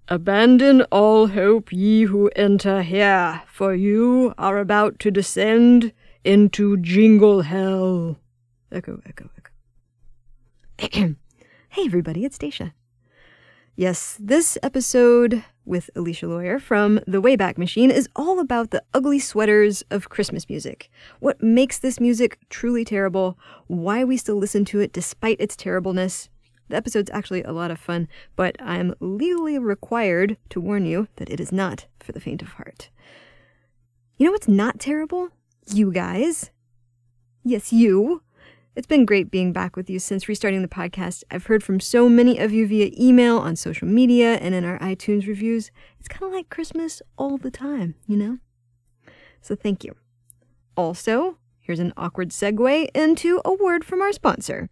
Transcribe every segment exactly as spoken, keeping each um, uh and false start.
Abandon all hope, ye who enter here, for you are about to descend into Jingle Hell. Echo, echo, echo. Hey everybody, it's Dacia. Yes, this episode with Alicia Lawyer from The Wayback Machine is all about the ugly sweaters of Christmas music. What makes this music truly terrible, why we still listen to it despite its terribleness. The episode's actually a lot of fun, but I'm legally required to warn you that it is not for the faint of heart. You know what's not terrible? You guys. Yes, you. It's been great being back with you since restarting the podcast. I've heard from so many of you via email, on social media, and in our iTunes reviews. It's kind of like Christmas all the time, you know? So thank you. Also, here's an awkward segue into a word from our sponsor.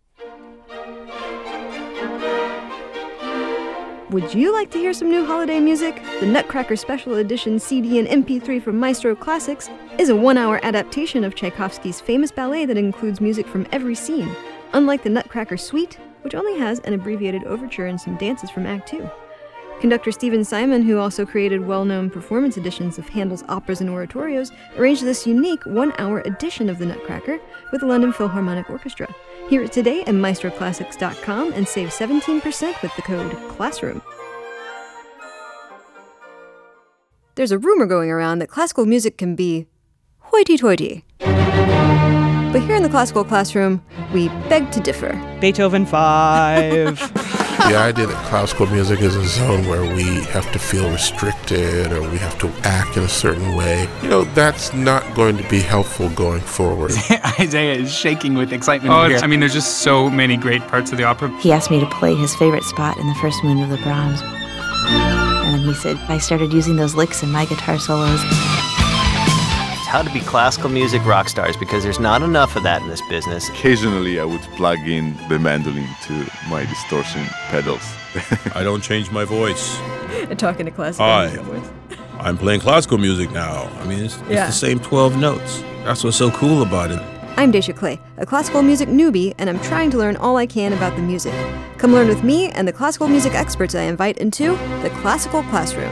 Would you like to hear some new holiday music? The Nutcracker Special Edition C D and M P three from Maestro Classics is a one-hour adaptation of Tchaikovsky's famous ballet that includes music from every scene, unlike the Nutcracker Suite, which only has an abbreviated overture and some dances from Act Two. Conductor Stephen Simon, who also created well-known performance editions of Handel's operas and oratorios, arranged this unique one-hour edition of the Nutcracker with the London Philharmonic Orchestra. Hear it today at maestro classics dot com and save seventeen percent with the code CLASSROOM. There's a rumor going around that classical music can be hoity-toity. But here in the Classical Classroom, we beg to differ. Beethoven five. The idea that classical music is a zone where we have to feel restricted or we have to act in a certain way, you know, that's not going to be helpful going forward. Isaiah is shaking with excitement. Oh, here. I mean, there's just so many great parts of the opera. He asked me to play his favorite spot in the first movement of the Brahms. And then he said, I started using those licks in my guitar solos. How to be classical music rock stars, because there's not enough of that in this business. Occasionally I would plug in the mandolin to my distortion pedals. I don't change my voice. Talking to classical Hi. music voice. I'm playing classical music now. I mean, it's, it's Yeah. the same twelve notes. That's what's so cool about it. I'm Dacia Clay, a classical music newbie, and I'm trying to learn all I can about the music. Come learn with me and the classical music experts I invite into the Classical Classroom.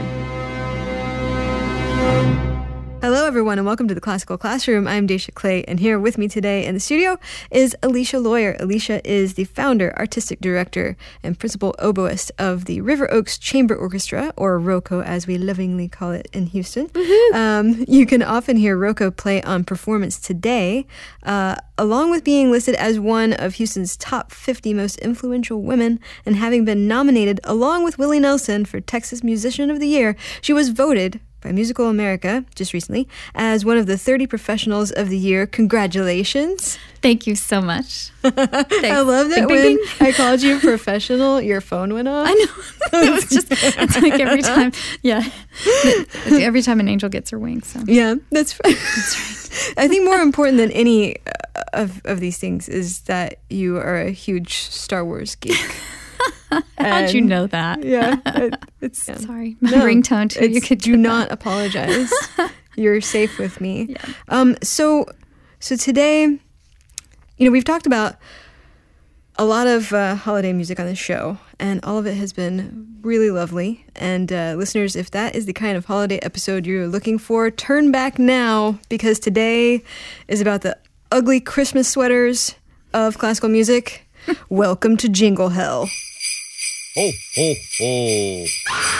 Hello, everyone, and welcome to the Classical Classroom. I'm Dacia Clay, and here with me today in the studio is Alicia Lawyer. Alicia is the founder, artistic director, and principal oboist of the River Oaks Chamber Orchestra, or ROCO as we lovingly call it in Houston. Um, you can often hear ROCO play on Performance Today, uh, along with being listed as one of Houston's top fifty most influential women, and having been nominated along with Willie Nelson for Texas Musician of the Year. She was voted by Musical America, just recently, as one of the thirty professionals of the year. Congratulations. Thank you so much. I love that Bing, bing, when bing. I called you professional, your phone went off. I know. It's just, it's like every time, yeah. Every time an angel gets her wings. So. Yeah, that's right. That's right. I think more important than any uh, of, of these things is that you are a huge Star Wars geek. How'd you know that? Yeah, it, it's yeah. Sorry, my no, ringtone too. You could do not apologize. You're safe with me. Yeah. Um. So, so today, you know, we've talked about a lot of uh, holiday music on this show, and all of it has been really lovely. And uh, listeners, if that is the kind of holiday episode you're looking for, turn back now, because today is about the ugly Christmas sweaters of classical music. Welcome to Jingle Hell. Ho, ho, ho.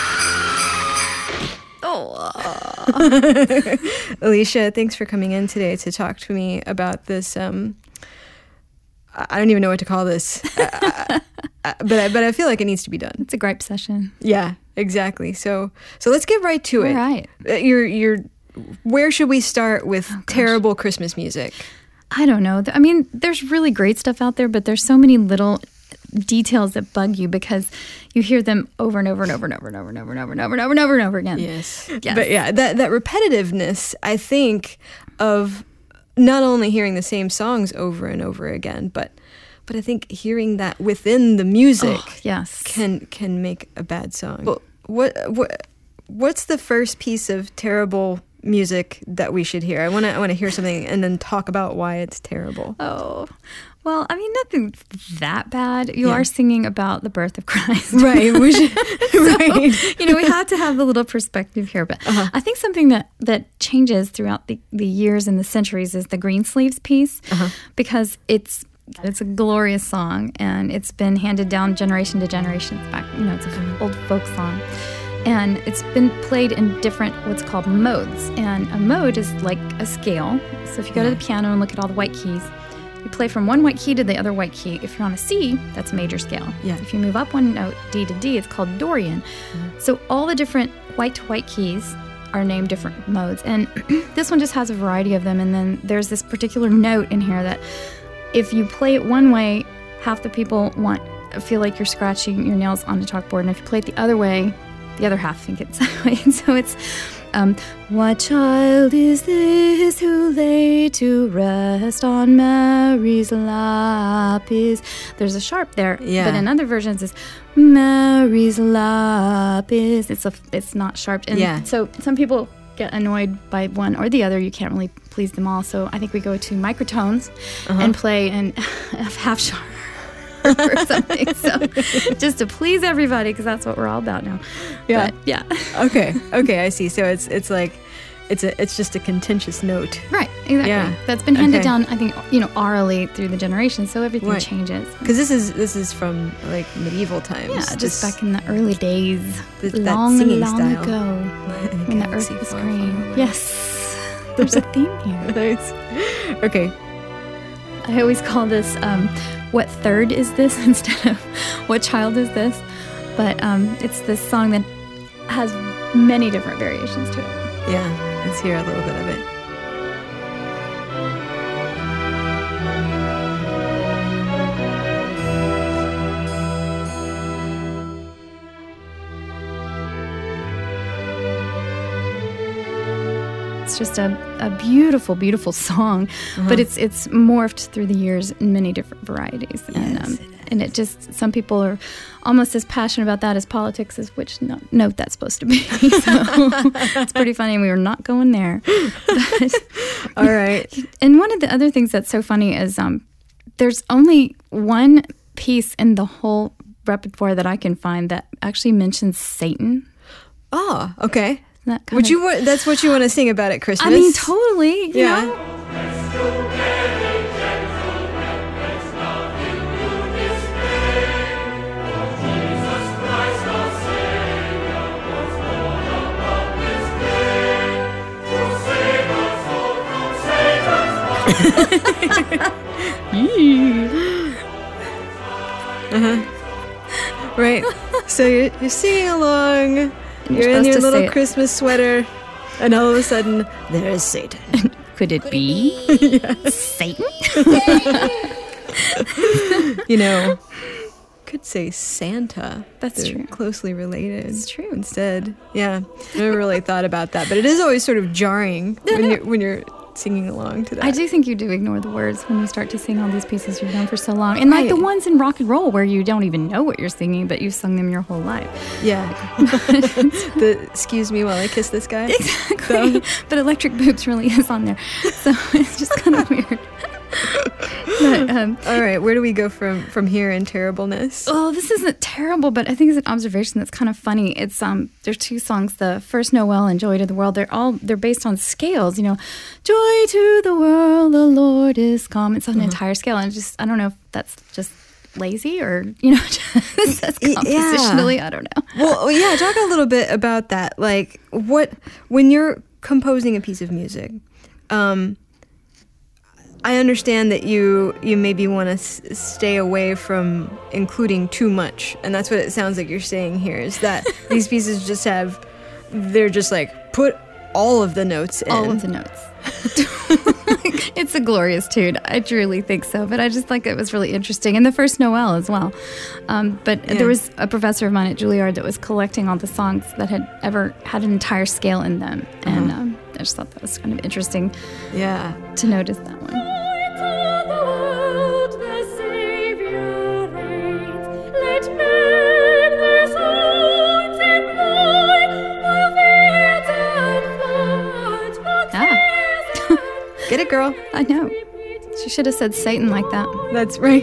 Oh. Alicia, thanks for coming in today to talk to me about this. Um, I don't even know what to call this, I, I, but I, but I feel like it needs to be done. It's a gripe session. Yeah, exactly. So so let's get right to All it. All right. Uh, You're you're. Where should we start with oh, terrible Christmas music? I don't know. I mean, there's really great stuff out there, but there's so many little details that bug you because you hear them over and over and over and over and over and over and over and over and over and over and over again. Yes. Yes. But yeah, that that repetitiveness, I think, of not only hearing the same songs over and over again, but but I think hearing that within the music oh, yes. can can make a bad song. Well, what what what's the first piece of terrible music that we should hear? I want to I want to hear something and then talk about why it's terrible. Oh. Well, I mean, nothing that bad. You Yeah. are singing about the birth of Christ. Right. We should, So, right. you know, we have to have a little perspective here. But Uh-huh. I think something that, that changes throughout the, the years and the centuries is the Greensleeves piece, Uh-huh. because it's it's a glorious song, and it's been handed down generation to generation. It's back, you know, it's an old folk song. And it's been played in different, what's called modes. And a mode is like a scale. So if you go to the piano and look at all the white keys, you play from one white key to the other white key. If you're on a C, that's major scale. Yeah. If you move up one note, D to D, it's called Dorian. Mm-hmm. So all the different white to white keys are named different modes. And this one just has a variety of them. And then there's this particular note in here that if you play it one way, half the people want feel like you're scratching your nails on the chalkboard. And if you play it the other way, the other half think it's that way. And so it's, um, what child is this who lay to rest on Mary's lap is... There's a sharp there, Yeah. but in other versions it's Mary's lap is... It's, a, it's not sharp. And Yeah. so some people get annoyed by one or the other. You can't really please them all. So I think we go to microtones Uh-huh. and play in half sharp. Or something, so just to please everybody, because that's what we're all about now. Yeah. But, yeah. Okay. Okay. I see. So it's it's like it's a it's just a contentious note. Right. Exactly. Yeah. That's been handed Okay. down, I think, you know, orally through the generations, so everything Right. changes. Because this is this is from like medieval times. Yeah, just This- back in the early days, th- that long, singing long style. ago, when the Galaxy earth was far, green. far away. Yes, there's a theme here. Nice. Okay. I always call this, um, what third is this instead of what child is this? But um, it's this song that has many different variations to it. Yeah. Let's hear a little bit of it. It's just a, a beautiful, beautiful song, Uh-huh. but it's it's morphed through the years in many different varieties. and um, and it just, some people are almost as passionate about that as politics is which no, note that's supposed to be. So it's pretty funny. We were not going there. But, All right. and one of the other things that's so funny is um, there's only one piece in the whole repertoire that I can find that actually mentions Satan. Oh, okay. That kind Would of- you? wa- That's what you want to sing about at Christmas? I mean, totally. You Yeah. know? Uh-huh. Right. So you're, you're singing along. You're, you're in supposed your to little say it. Christmas sweater, and all of a sudden, there's Satan. Could it be Yes. Satan? You know, could say Santa. That's They're true. Closely related. It's true. Instead, yeah. I never really thought about that, but it is always sort of jarring when you're when you're singing along to that. I do think you do ignore the words when you start to sing all these pieces you've known for so long. And like the Right. ones in rock and roll where you don't even know what you're singing, but you've sung them your whole life. Yeah. The excuse me while I kiss this guy. Exactly. But Electric Boots really is on there. So it's just kind of weird. But, um, All right, where do we go from from here in terribleness? oh, this isn't terrible, but I think it's an observation that's kind of funny. It's um, there's two songs, the First Noel and Joy to the World. They're all they're based on scales. You know, Joy to the world, the Lord is come. It's on an entire scale, and it's just I don't know if that's just lazy or you know just that's Y- compositionally. I don't know. Well, yeah, talk a little bit about that. Like, what when you're composing a piece of music, um, I understand that you you maybe want to s- stay away from including too much, and that's what it sounds like you're saying here. Is that these pieces just have, they're just like put all of the notes in. All of the notes. It's a glorious tune. I truly think so. But I just think it was really interesting. And the First Noel as well. Um, but Yeah. there was a professor of mine at Juilliard that was collecting all the songs that had ever had an entire scale in them. And Uh-huh. um, I just thought that was kind of interesting Yeah. to notice that one. Get it, girl. I know. She should have said Satan like that. That's right.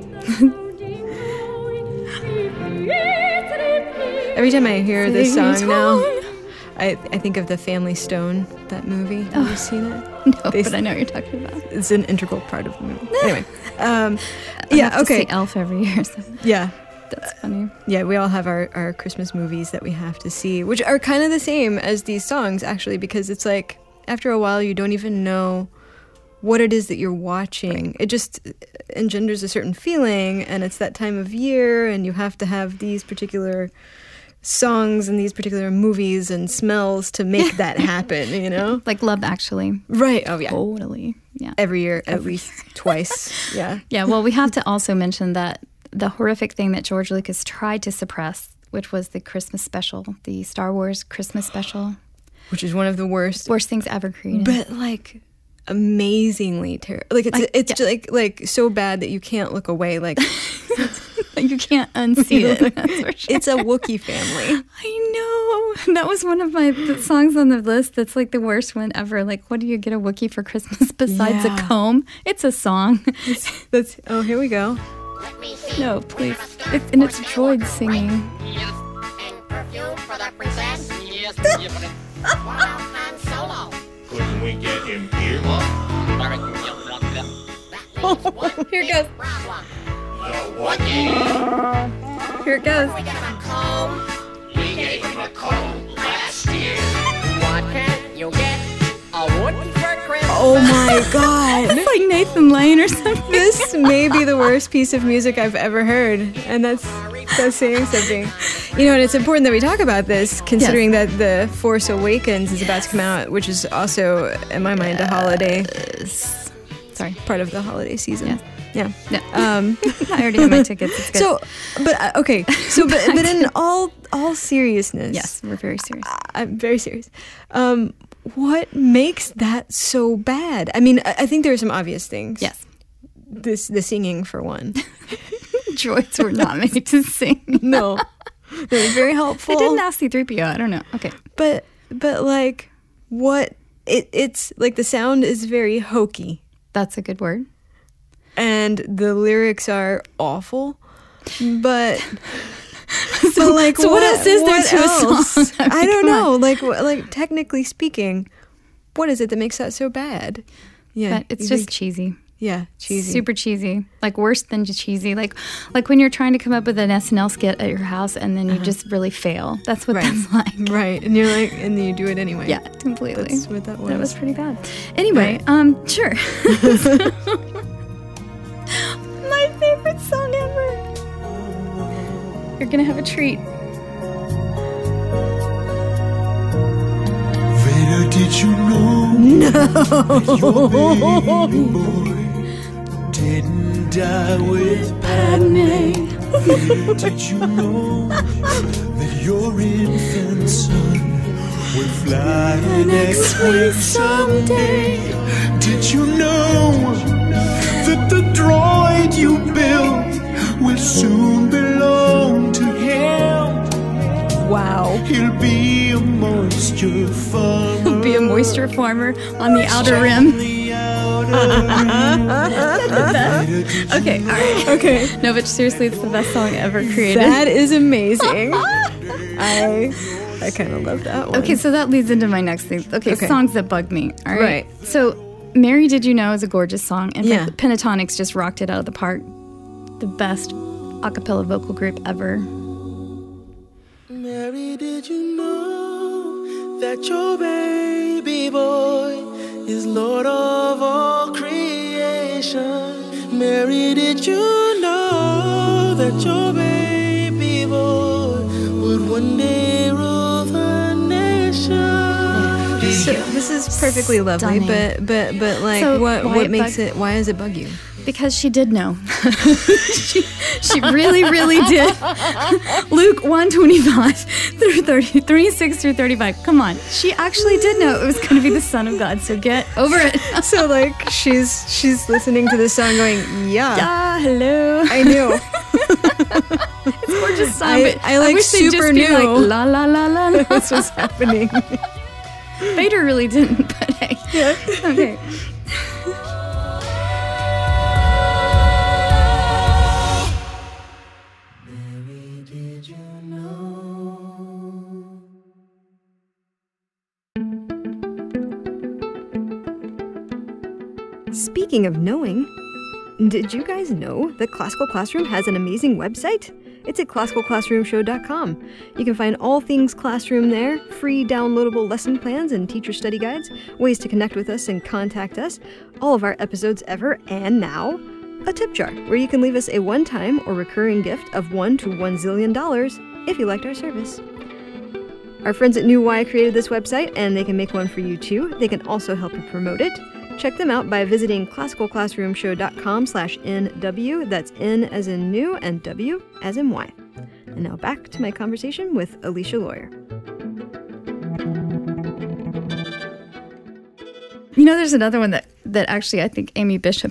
Every time I hear this song now, I I think of The Family Stone, that movie. Have Oh. you seen it? No, They but I know what you're talking about. It's an integral part of the movie. Anyway, um, I yeah, have to okay. see Elf every year. So Yeah. that's funny. Yeah, we all have our, our Christmas movies that we have to see, which are kind of the same as these songs, actually, because it's like, after a while, you don't even know what it is that you're watching. Right. It just engenders a certain feeling, and it's that time of year, and you have to have these particular songs and these particular movies and smells to make that happen, you know? Like Love Actually. Right. Oh, yeah. Totally. Yeah. Every year, at Every least twice. Yeah. Yeah, well, we have to also mention that the horrific thing that George Lucas tried to suppress, which was the Christmas special, the Star Wars Christmas special. Which is one of the worst. Worst things ever created. But, like, amazingly terrible. Like, it's, Like, it's yeah. just, like, like so bad that you can't look away. Like, you can't unsee it. That's for sure. It's a Wookiee family. I know. That was one of my the songs on the list that's like the worst one ever. Like, what do you get a Wookiee for Christmas besides Yeah. a comb? It's a song. It's, that's, oh, here we go. No, please. It's, and it's droids singing. Couldn't we get him here? Here it goes. Here it goes. We gave him a comb last year. What can you get a Wookiee for Christmas? Oh my God. It's like Nathan Lane or something. This may be the worst piece of music I've ever heard. And that's, that's saying something. You know, and it's important that we talk about this, considering Yes. that The Force Awakens is about to come out, which is also, in my mind, a holiday. Sorry. Part of the holiday season. Yes. Yeah. No. Um, I already have my tickets. It's good. So, but uh, okay. So, but but in all all seriousness, Yes, we're very serious. I'm very serious. Um, what makes that so bad? I mean, I, I think there are some obvious things. Yes. This the singing for one. Droids were not made to sing. No, they're very helpful. They didn't ask C three P O. I don't know. Okay. But but like what it it's like the sound is very hokey. That's a good word. And the lyrics are awful, but so like so what else is there what to a else? song? I mean, I don't come know. on. Like wh- like technically speaking, what is it that makes that so bad? Yeah, But it's you just think- cheesy. yeah, cheesy. Super cheesy. Like worse than just cheesy. Like like when you're trying to come up with an S N L skit at your house and then you just really fail. That's what Right. that's like. right, and you're like, and then you do it anyway. Yeah, completely. That's what that was. That was pretty bad. Anyway, Right. um, sure. My favorite song ever. You're gonna have a treat. Vader, did you know that your baby boy didn't die with Padme? Vader, did you know that your infant son will fly an X-wing someday? Did you know that the droid you built will soon belong to him? Wow. He'll be a moisture farmer. Be a moisture farmer on the outer rim. Okay, all right. Okay. No, but seriously, it's the best song ever created. That is amazing. I I kind of love that one. Okay, so that leads into my next thing. Okay, Okay. songs that bug me. All right. Right. So, Mary Did You Know is a gorgeous song. In Yeah. fact, Pentatonics just rocked it out of the park. The best a cappella vocal group ever. Mary, did you know that your baby boy is Lord of all creation? Mary, did you know that your baby boy would one day rule the nation? So this is perfectly lovely, Stunning. but but but like So what why what it makes bug- it? Why does it bug you? Because she did know. she, she really, really did. Luke one twenty-five through thirty, twenty-six through thirty-five. Come on. She actually did know it was going to be the Son of God, so get over it. So like she's she's listening to this song, going, yeah, Ah, hello. I knew. It's a gorgeous song, I- but I, like, wish they'd super just be knew. like, la, la, la, la, la. This was happening. Vader really didn't, but hey. Yeah. Okay. Speaking of knowing, did you guys know that Classical Classroom has an amazing website? It's at classical classroom show dot com. You can find all things classroom there, free downloadable lesson plans and teacher study guides, ways to connect with us and contact us, all of our episodes ever and now, a tip jar where you can leave us a one-time or recurring gift of one to one zillion dollars if you liked our service. Our friends at New Y created this website, and they can make one for you too. They can also help you promote it. Check them out by visiting classical classroom show dot com slash N W. That's N as in new and W as in Y. And now back to my conversation with Alicia Lawyer. You know, there's another one that, that actually I think Amy Bishop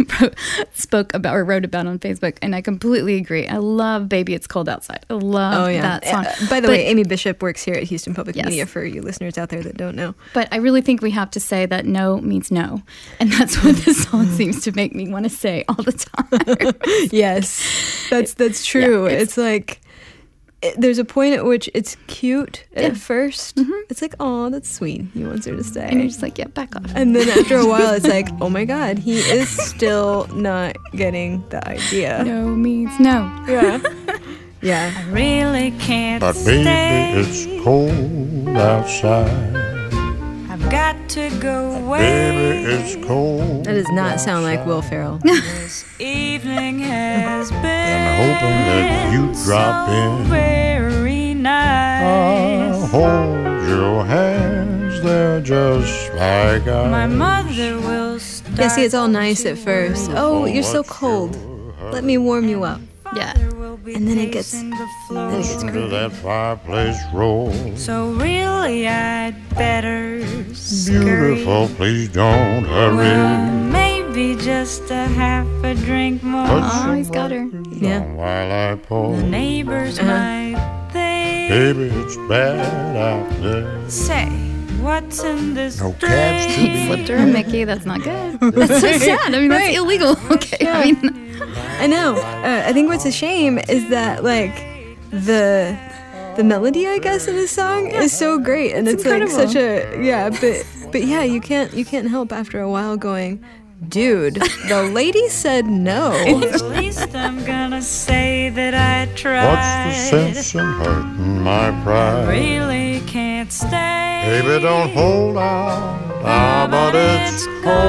spoke about or wrote about on Facebook, and I completely agree. I love Baby It's Cold Outside. I love oh, yeah. that song. Uh, by the but, way, Amy Bishop works here at Houston Public yes. Media for you listeners out there that don't know. But I really think we have to say that no means no. And that's what this song seems to make me want to say all the time. Yes, that's, that's true. Yeah, it's, it's like... It, there's a point at which it's cute at yeah. first. Mm-hmm. It's like, oh, that's sweet. He wants her to stay. And you're just like, yeah, back off. And then after a while, it's like, oh my God, he is still not getting the idea. No means no. Yeah. Yeah. I really can't But stay. baby, it's cold outside. I've got to go away. Baby, it's cold. That does not sound like Will Ferrell. This evening has been I'm hoping that you drop so in. very nice. I'll hold your hands, they're just like I. My mother will start. Yeah, see, it's all nice at first. Oh, you're so cold. Let me warm you up. Yeah. And then it gets, then it gets Listen to creepy. that fireplace roll. So really, I'd better scurry. Beautiful, please don't Well, hurry. maybe just a half a drink more. Oh, he's got her. Yeah. While I pour. The neighbors Uh-huh. might think. Baby, it's bad out there. Say, what's in this No cabs to drink? be Flipped her a Mickey. That's not good. That's so sad. I mean, that's Right. illegal. Okay. Yeah. I mean, I know. Uh, I think what's a shame is that, like, the the melody, I guess, in this song is so great, and it's, It's like incredible. such a yeah. But but yeah, you can't you can't help after a while going, dude, the lady said no. At least I'm gonna say that I tried. What's the sense in hurting my pride? Really can't stay. Baby, don't hold out. Ah, but it's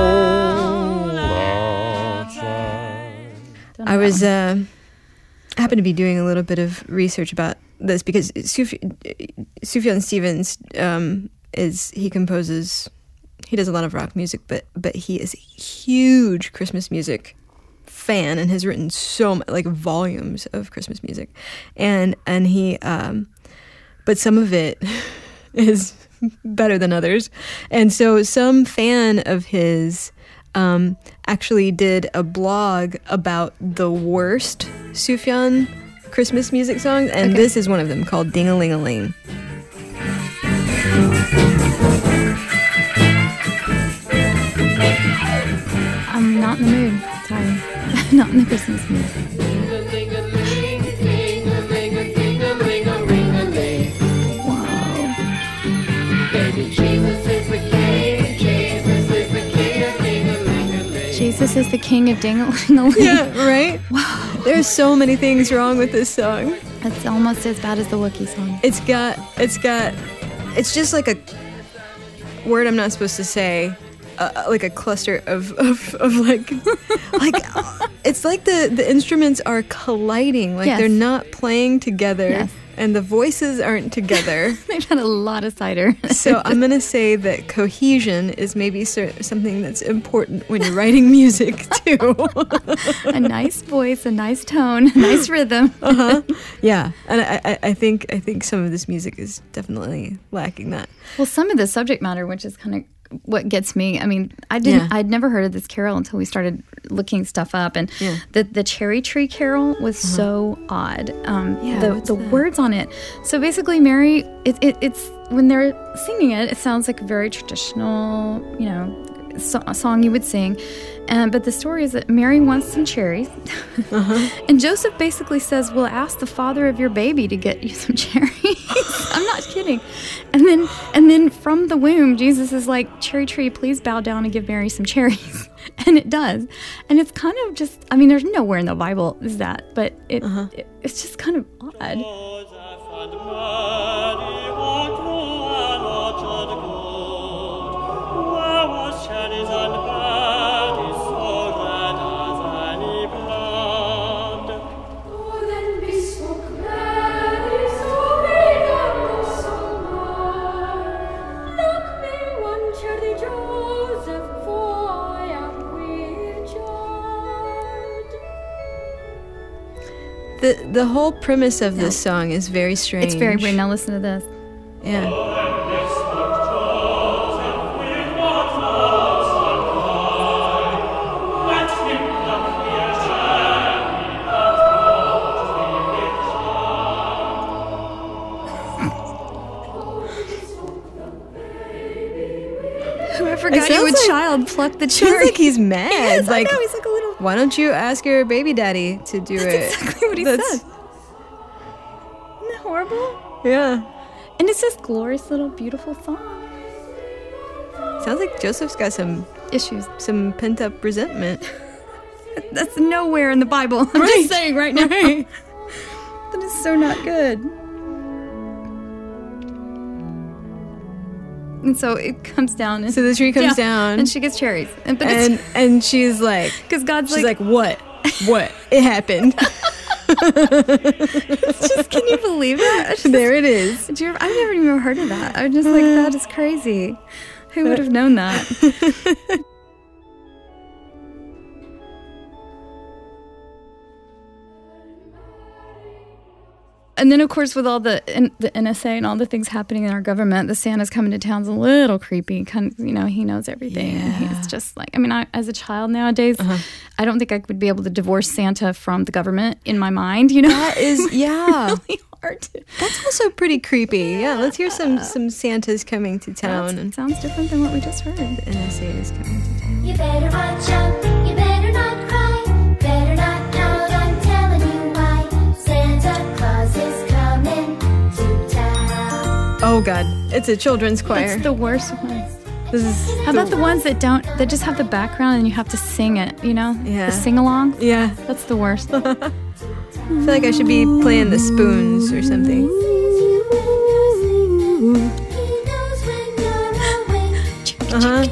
cold outside. I was uh, I happened to be doing a little bit of research about this because Suf- Sufjan Stevens um, is he composes he does a lot of rock music, but but he is a huge Christmas music fan and has written so much, like volumes of Christmas music, and and he um, but some of it is better than others, and so some fan of his. Um, actually did a blog about the worst Sufjan Christmas music songs, and Okay. this is one of them called Ding-a-ling-a-ling. I'm not in the mood. Sorry. I'm not in the Christmas mood. Jesus is the king of ding-a-ling-a-ling. Yeah, right? Wow. There's so many things wrong with this song. It's almost as bad as the Wookiee song. It's got, it's got, it's just like a word I'm not supposed to say, uh, like a cluster of, of, of like, like, uh, it's like the, the instruments are colliding, like Yes. they're not playing together, Yes. and the voices aren't together. They've had a lot of cider. So I'm going to say that cohesion is maybe cer- something that's important when you're writing music, too. A nice voice, a nice tone, a nice rhythm. Uh-huh. Yeah, and I, I, I think I think some of this music is definitely lacking that. Well, some of the subject matter, which is kind of what gets me. I mean, I didn't. Yeah. I'd never heard of this carol until we started looking stuff up, and Yeah. the the cherry tree carol was so odd. Um, Yeah, the what's the that? words on it. So basically, Mary, it, it it's when they're singing it, it sounds like a very traditional, you know, so, a song you would sing. Um, but the story is that Mary wants some cherries, Uh-huh. and Joseph basically says, "Well, ask the father of your baby to get you some cherries." I'm not kidding. And then, and then from the womb, Jesus is like, "Cherry tree, please bow down and give Mary some cherries." And it does. And it's kind of just, I mean, there's nowhere in the Bible is that, but it, uh-huh. it it's just kind of odd. The the whole premise of this song is very strange. It's very weird. Now listen to this. Yeah. I forgot you would like, child pluck the cherry. cherry. Like he's mad. He is, like, I know, he's like a little... Why don't you ask your baby daddy to do That's it? That's exactly what he That's... said. Isn't that horrible? Yeah. And it's this glorious little beautiful song. Sounds like Joseph's got some issues, some pent-up resentment. That's nowhere in the Bible. I'm right. just saying right now. Right. That is so not good. And so it comes down. And, so the tree comes yeah, down. And she gets cherries. And but and, and she's like, because God's she's like, like, what? What? It happened. It's just, can you believe that? Just, there it is. Did you ever, I've never even heard of that. I'm just like, that is crazy. Who would have known that? And then, of course, with all the N- the N S A and all the things happening in our government, the Santa's coming to town's a little creepy. Kind of, you know, he knows everything. Yeah. And he's just like, I mean, I, as a child nowadays, uh-huh. I don't think I would be able to divorce Santa from the government in my mind. You know, that is yeah, it's really hard to. That's also pretty creepy. Yeah, let's hear some some Santas coming to town. It sounds different than what we just heard. The N S A is coming to town. You better watch out. You better not cry. Better not pout. I'm telling you why. Santa Claus is coming to town. Oh God, it's a children's choir. That's the worst one. This is How about the ones that don't, that just have the background and you have to sing it, you know? Yeah. The sing-along? Yeah. That's the worst. I feel like I should be playing the spoons or something. Uh-huh.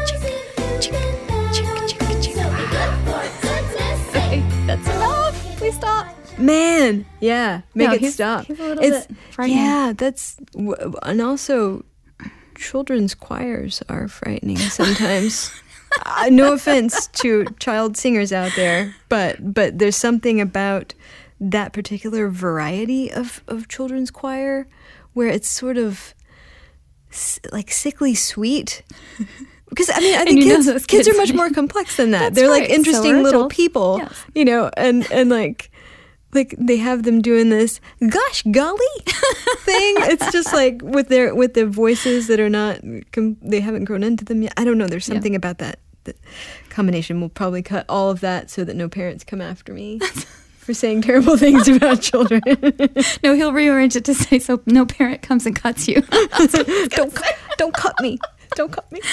Okay, that's enough. Please stop. Man, yeah, make No, it he's- stop. he's a little it's bit frightening. yeah, that's w- and also children's choirs are frightening sometimes. uh, no offense to child singers out there, but but there's something about that particular variety of, of children's choir where it's sort of s- like sickly sweet. Because I mean, I think you know kids, those kids kids. are much more complex than that. That's They're right. like So interesting are little adults. people, Yes. you know, and and like. Like they have them doing this gosh golly thing. It's just like with their with their voices that are not com- they haven't grown into them yet. I don't know. There's something yeah. about that. That combination will probably cut all of that so that no parents come after me for saying terrible things about children. No, he'll rearrange it to say so no parent comes and cuts you. don't cu- don't cut me. Don't cut me.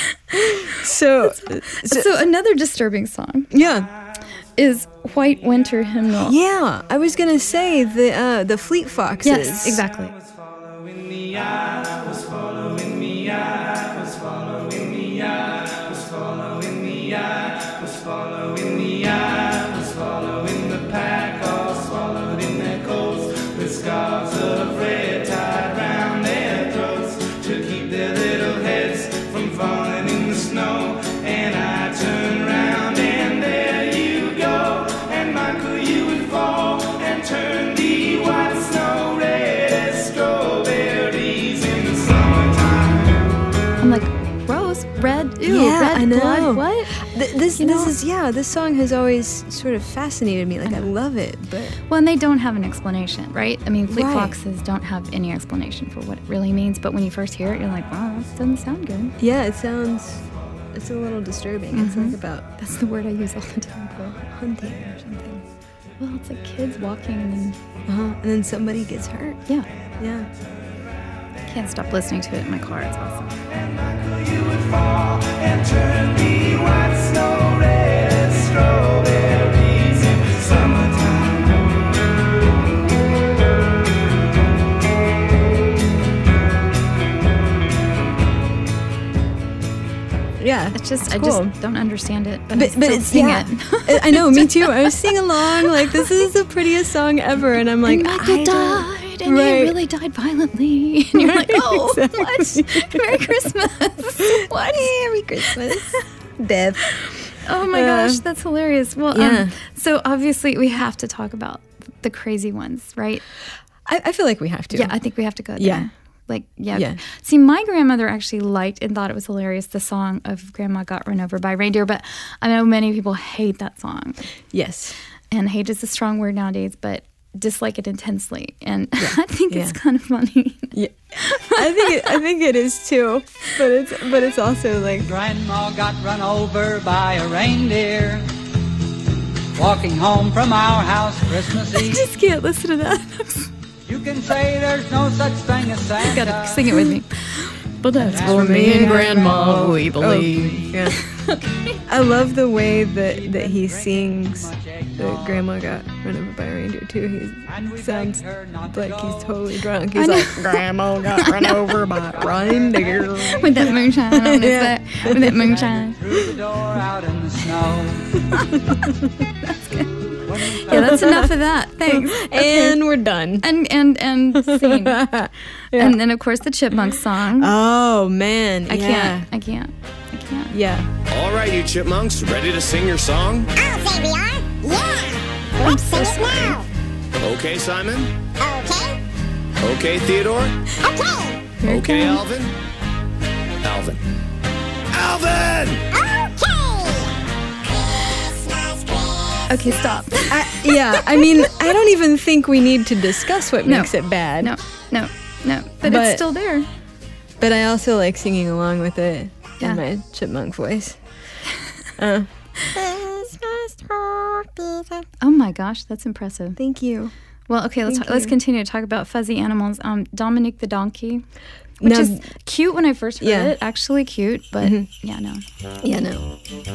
So, so so another disturbing song. Yeah. Is White Winter Hymnal. Yeah, I was gonna say the uh, the Fleet Foxes. Yes, exactly. I was following me, I was following me, I was following me, I was following me, I was following me, I was following the pack, all swallowed in their coats, with scarves of red tied round their throats to keep their little heads from falling in the snow. And I turned around and there you go, and Michael, you would fall and turn the white snow red as strawberries in the summertime. I'm like, rose, red, ew, yeah, red I know. blood, what? Th- this You this know? is yeah. This song has always sort of fascinated me. Like I, I love it, but well, and they don't have an explanation, right? I mean, Fleet Right. Foxes don't have any explanation for what it really means. But when you first hear it, you're like, wow, that doesn't sound good. yeah, it sounds. It's a little disturbing. It's Mhm. like about That's the word I use all the time for hunting or something. Well, it's like kids walking and then Uh-huh. And then somebody gets hurt. yeah, Yeah. can't stop listening to it in my car. It's awesome. And Michael, you would fall and turn the white snow red. strawberries in the summertime. Yeah, It's just, it's I cool. just don't understand it, but, But, I but still it's sing yeah. it. I know, me too. I was singing along like this is the prettiest song ever, and I'm like, and Michael I don't- died, and Right. he really died violently. And you're like, oh, Exactly. what? Merry Christmas. What? Merry Christmas, Death. Oh my Uh, gosh, that's hilarious. Well, yeah. um, so obviously we have to talk about the crazy ones, right? I, I feel like we have to. Yeah, I think we have to go there. Yeah. Like, yeah. Yeah. See, my grandmother actually liked and thought it was hilarious, the song of Grandma Got Run Over by Reindeer, but I know many people hate that song. Yes. And hate is a strong word nowadays, but dislike it intensely. And I think it's Yeah. kind of funny. Yeah. I think it, I think it is too, but it's but it's also like Grandma got run over by a reindeer walking home from our house Christmas I Eve. just can't listen to that. You can say there's no such thing as Santa. You gotta sing it with me. But that's for me and Grandma, we believe. Yeah. I love the way that, that he sings that Grandma got run over by a reindeer too. He sounds like he's totally drunk. He's I know. like, Grandma got run over by a reindeer. With that moonshine on his Yeah. back. With that moonshine. Through the door out in the snow. That's good. Yeah, that's enough of that. Thanks. Okay. And we're done. And and and scene. Yeah. And then of course the Chipmunks song. Oh man, I yeah. can't. I can't. I can't. Yeah. All right, you chipmunks, ready to sing your song? I'll say we are. Yeah. I'm Let's so sing it sorry. now. Okay, Simon? Okay. Okay, Theodore? Okay. Here it Okay, comes. Alvin? Alvin. Alvin! Okay, stop. I, yeah, I mean, I don't even think we need to discuss what No. makes it bad. No, no, no. But, But- it's still there. But I also like singing along with it Yeah. in my chipmunk voice. Uh, Oh my gosh, that's impressive. thank you. Well, okay, let's Thank talk, let's you. continue to talk about fuzzy animals. Um, Dominic the donkey, which Now- is cute when I first heard Yeah. it. Actually cute, but yeah, no. Yeah, no.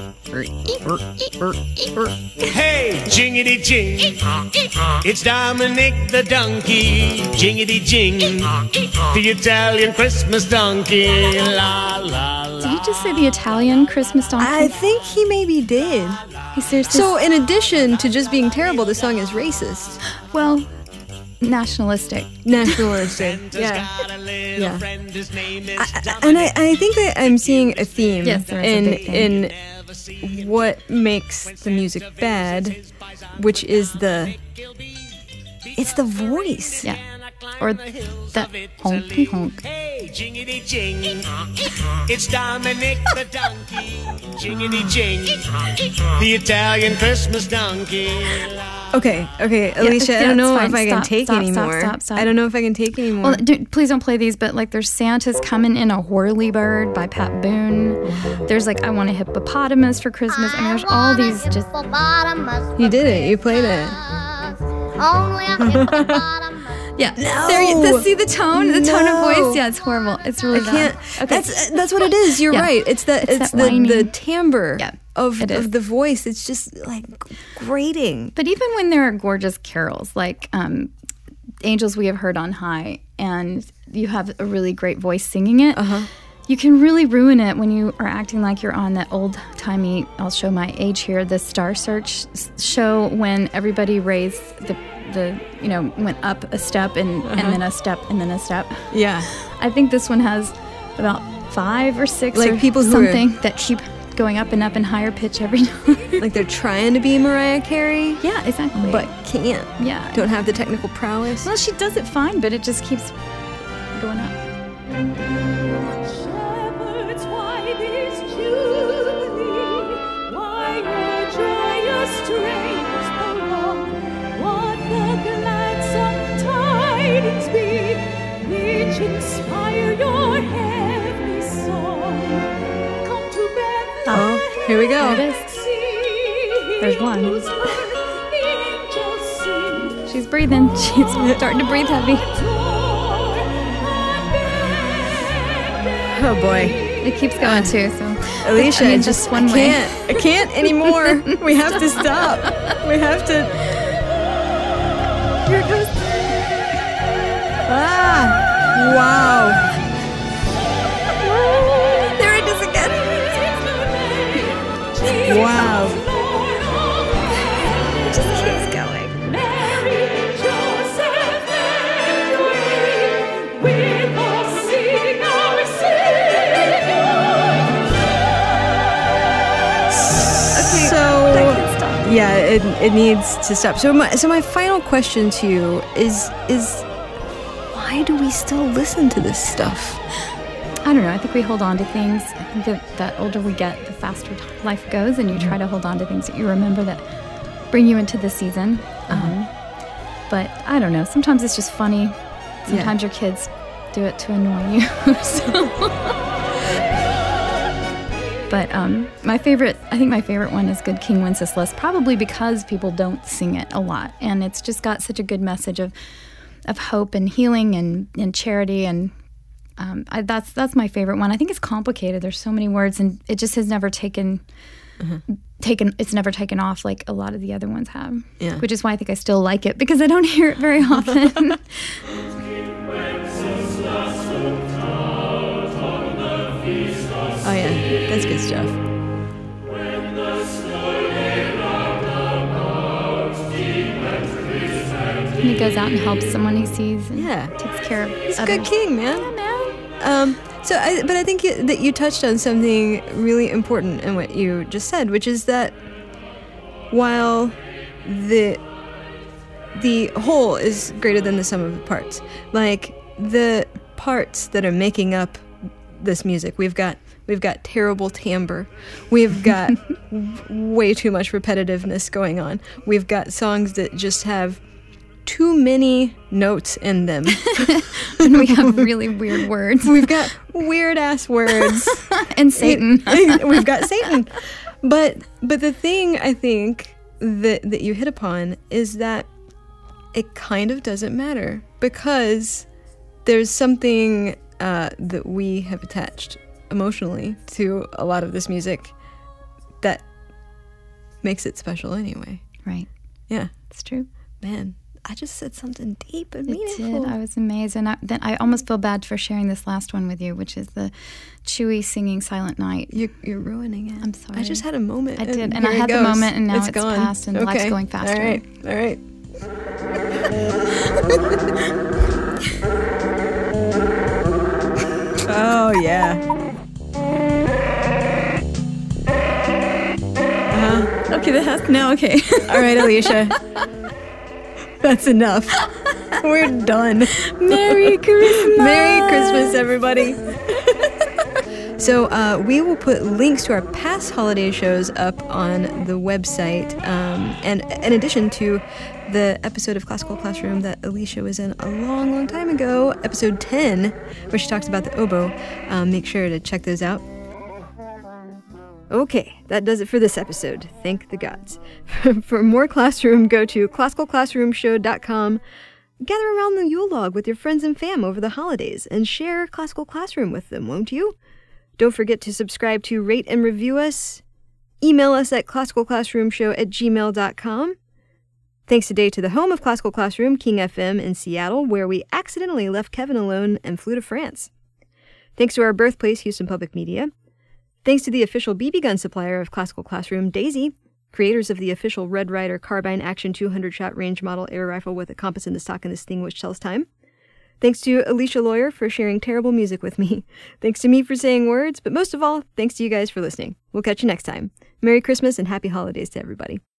Hey, jingity jing, it's Dominic the donkey. Jingity jing, the Italian Christmas donkey. La la la. Did you just say the Italian Christmas donkey? I think he maybe did. He seriously. So, in addition to just being terrible, the song is racist. well, nationalistic. Nationalistic. Yeah. Got a little Yeah. friend, his name is I, I- and I, I think that I'm seeing a theme Yes, there is a in big theme. in what makes the music bad, which is the it's the voice. Yeah. Or that honky honk. Hey, jingity jing, it's Dominic the donkey. Jingity jing, the Italian Christmas donkey. Okay, okay, Alicia, yeah, I don't know it's if fine. I can Stop, take stop, anymore. Stop, stop, stop. I don't know if I can take anymore. Well, dude, please don't play these, but like there's Santa's Coming in a Whirly Bird by Pat Boone. There's like I Want a Hippopotamus for Christmas. I mean, there's all these just. You did it. You played it. Only a hippopotamus. Yeah. No. There you the, see the tone? The tone No. of voice? Yeah, it's horrible. It's really I bad. can't. Okay. That's that's what it is. You're Yeah. right. It's the It's it's, that the, whiny- the timbre Yeah, of it is. of the voice. It's just like grating. But even when there are gorgeous carols like um, Angels We Have Heard on High, and you have a really great voice singing it, Uh-huh. you can really ruin it when you are acting like you're on that old-timey, I'll show my age here, the Star Search s- show when everybody raised the, the you know, went up a step and, Uh-huh. and then a step and then a step. Yeah. I think this one has about five or six Like or people who are- something that keep going up and up in higher pitch every time. Like they're trying to be Mariah Carey, Yeah, exactly. but can't. yeah. Don't have the technical prowess. Well, she does it fine, but it just keeps going up. Shepherds, why this jubilee? Why your joyous strains prolong? What the gladsome tidings be, which inspire your heavenly song? Come to Bethlehem. Oh, here we go. There it is. See There's one. whose birth the angels sing. She's breathing. She's starting to breathe heavy. Oh boy. It keeps going too. So Alicia, I mean, just just one I way. can't. I can't anymore. We have to stop. We have to. Here it goes. Ah! Wow! There it is again. Wow! It just keeps going. So yeah, it it needs to stop. So my so my final question to you is is why do we still listen to this stuff? I don't know. I think we hold on to things. I think that the older we get, the faster life goes, and you try to hold on to things that you remember that bring you into the season. Um, but I don't know. Sometimes it's just funny. Sometimes your kids do it to annoy you. so. But um, my favorite, I think my favorite one is Good King Wenceslas, probably because people don't sing it a lot. And it's just got such a good message of of hope and healing and, and charity. And um, I, that's that's my favorite one. I think it's complicated. There's so many words, and it just has never taken, mm-hmm. taken it's never taken off like a lot of the other ones have. Yeah. Which is why I think I still like it, because I don't hear it very often. Oh yeah, that's good stuff. And he goes out and helps someone he sees and Yeah. takes care of He's a others. good king, man. Yeah, man. Um, so, I, but I think you, that you touched on something really important in what you just said, which is that while the the whole is greater than the sum of the parts, like the parts that are making up this music, we've got we've got terrible timbre, we've got way too much repetitiveness going on, we've got songs that just have too many notes in them. And we have really weird words. We've got weird ass words. And Satan. We've got Satan. But but the thing I think that that you hit upon is that it kind of doesn't matter, because there's something uh, that we have attached emotionally to a lot of this music that makes it special anyway. Right. Yeah. It's true. Man, I just said something deep and It meaningful. did. I was amazed. And I, then I almost feel bad for sharing this last one with you, which is the Chewie singing Silent Night. You're, you're ruining it. I'm sorry. I just had a moment. I did. And, here I it had the goes. moment, and now it's, gone. past, and okay. life's going faster. All right. All right. Oh, yeah. Uh-huh. Okay, that has, now, okay. All right, Alicia. That's enough. We're done. Merry Christmas. Merry Christmas, everybody. So uh, we will put links to our past holiday shows up on the website, um, and in addition to the episode of Classical Classroom that Alicia was in a long, long time ago, episode ten, where she talks about the oboe. Um, make sure to check those out. Okay, that does it for this episode. Thank the gods. For more Classroom, go to classical classroom show dot com. Gather around the Yule log with your friends and fam over the holidays and share Classical Classroom with them, won't you? Don't forget to subscribe to, rate, and review us. Email us at classical classroom show at gmail dot com. Thanks today to the home of Classical Classroom, King F M in Seattle, where we accidentally left Kevin alone and flew to France. Thanks to our birthplace, Houston Public Media. Thanks to the official B B gun supplier of Classical Classroom, Daisy, creators of the official Red Ryder Carbine Action two hundred shot range model air rifle with a compass in the stock and this thing which tells time. Thanks to Alicia Lawyer for sharing terrible music with me. Thanks to me for saying words, but most of all, thanks to you guys for listening. We'll catch you next time. Merry Christmas and happy holidays to everybody.